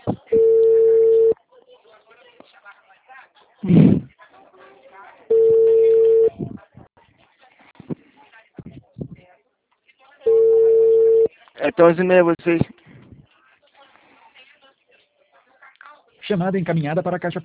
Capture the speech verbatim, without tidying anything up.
É onze e meia vocês. Chamada encaminhada para a caixa